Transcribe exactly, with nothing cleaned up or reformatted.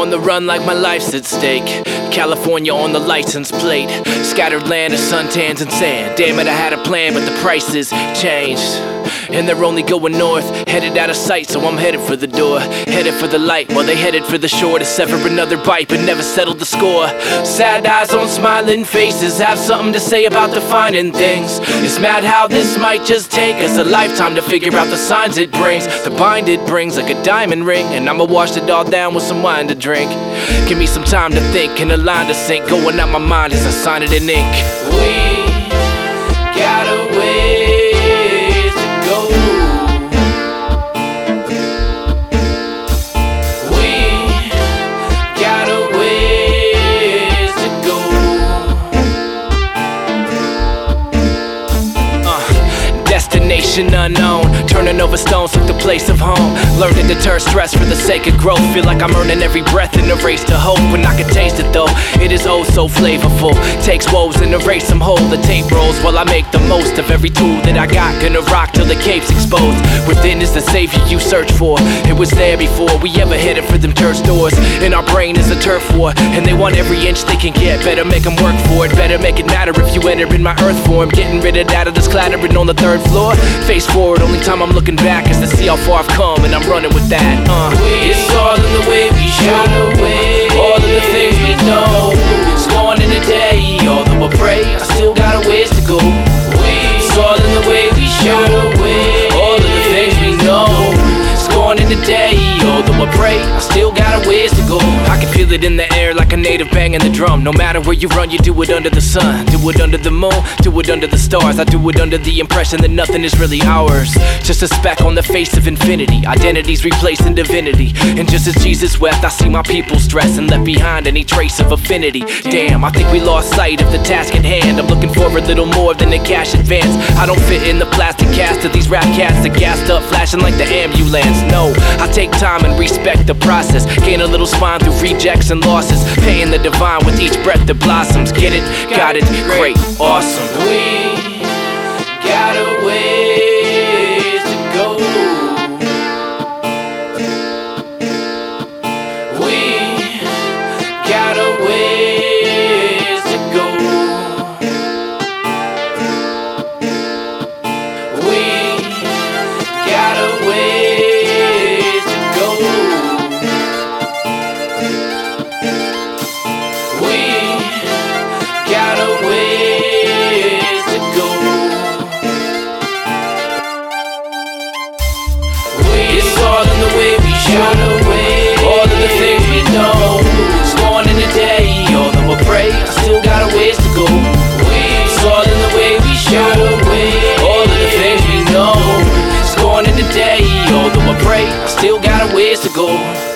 on the run like my life's at stake. California on the license plate. Scattered land of suntans and sand. Damn it, I had a plan, but the prices changed. And they're only going north, headed out of sight, so I'm headed for the door. Headed for the light, while they headed for the shore to sever another bite, but never settled the score. Sad eyes on smiling faces, have something to say about defining things. It's mad how this might just take us a lifetime to figure out the signs it brings. The bind it brings like a diamond ring, and I'ma wash it all down with some wine to drink. Give me some time to think and a line to sink, going out my mind as I sign it in ink. We got a ways to go. We got a ways to go. Uh, destination unknown, turning over stones took the place of home. Learned to deter stress for the sake of growth. Feel like I'm earning every breath in a race to hope. When I can taste it though, it is oh so flavorful. Takes woes and erase them whole. The tape rolls while I make the most of every tool that I got. Gonna rock till the cape's exposed. Within is the savior you search for. It was there before we ever headed for them church doors. In our brain is a turf war, and they want every inch they can get. Better make them work for it, better make it matter if you enter in my earth form. Getting rid of that of this clattering on the third floor. Face forward, only time I'm looking back is to see how far I've come, and I'm running with that. Uh. It's all in the way we show, all of the things we know. It's going in the day, although I pray, I still got a ways to go. It's all in the way we show, all of the things we know. It's going in the day, although I pray, I still got a ways to go. I can feel it in the air like a native banging the drum. No matter where you run, you do it under the sun. Do it under the moon, do it under the stars. I do it under the impression that nothing is really ours. Just a speck on the face of infinity. Identities replaced in divinity. And just as Jesus wept, I see my people stressed and left behind any trace of affinity. Damn, I think we lost sight of the task at hand. I'm looking for a little more than a cash advance. I don't fit in the plastic cast of these rap cats that gassed up, flashing like the ambulance. No, I take time and respect the process. Gain a little spine through rejects and losses. Paying the divine with each breath that blossoms. Get it? Got it? Great. Awesome. We got a ways to go. We got a ways to go. We got a ways to go. We got a ways to go. It's all in the way we show, all of the things we know. It's going in the day, although I pray, I still got a ways to go. It's all in the way we show, all of the things we know. It's going in the day, although I pray, I still got a ways to go.